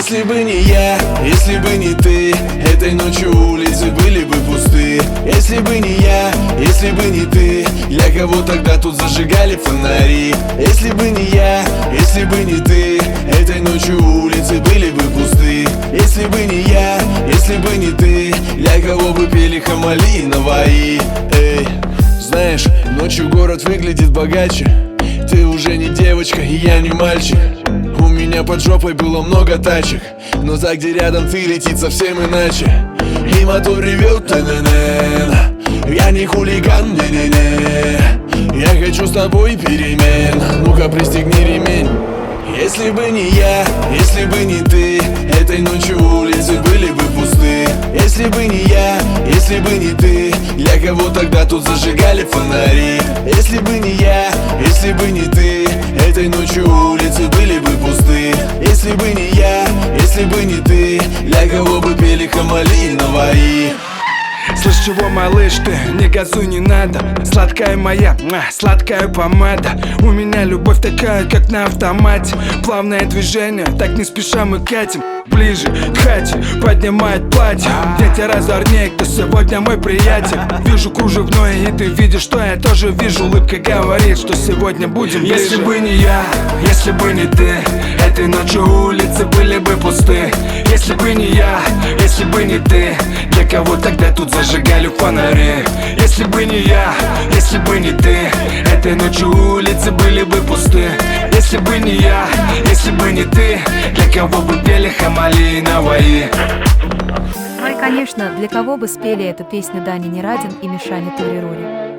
Если бы не я, если бы не ты, этой ночью улицы были бы пусты. Если бы не я, если бы не ты, для кого тогда тут зажигали фонари? Если бы не я, если бы не ты, этой ночью улицы были бы пусты. Если бы не я, если бы не ты, для кого бы пели Хамали и Наваи? Эй, знаешь, ночью город выглядит богаче. Ты уже не девочка, и я не мальчик. У меня под жопой было много тачек, но та, где рядом ты, летит совсем иначе. И мотор ревет, та-на-на. Я не хулиган, не-не-не. Я хочу с тобой перемен. Ну-ка, пристегни ремень. Если бы не я, если бы не ты, этой ночью улицы были бы пусты. Если бы не я, если бы не ты, для кого тогда тут зажигали фонари? Если бы не я, если бы не ты, этой ночью улицы были бы пусты. Если бы не я, если бы не ты, для кого бы пели Хамали и Наваи? Слышь, чего, малыш, ты, не газуй, не надо. Сладкая моя, сладкая помада. У меня любовь такая, как на автомате. Плавное движение, так не спеша мы катим ближе к хате, поднимает платье. Дети разорнее, кто сегодня мой приятель. Вижу кружевное, и ты видишь, что я тоже вижу. Улыбка говорит, что сегодня будем ближе. Если бы не я, если бы не ты, этой ночью улицы были бы пусты. Если бы не я, если бы не ты, для кого тогда тут зажигали фонари? Если бы не я, если бы не ты, этой ночью улицы были бы пусты. Если бы не я, если бы не ты, для кого бы пели Хамали и Наваи? Ну и конечно, для кого бы спели эту песню Даня Нерадин и Мишаня Турирури?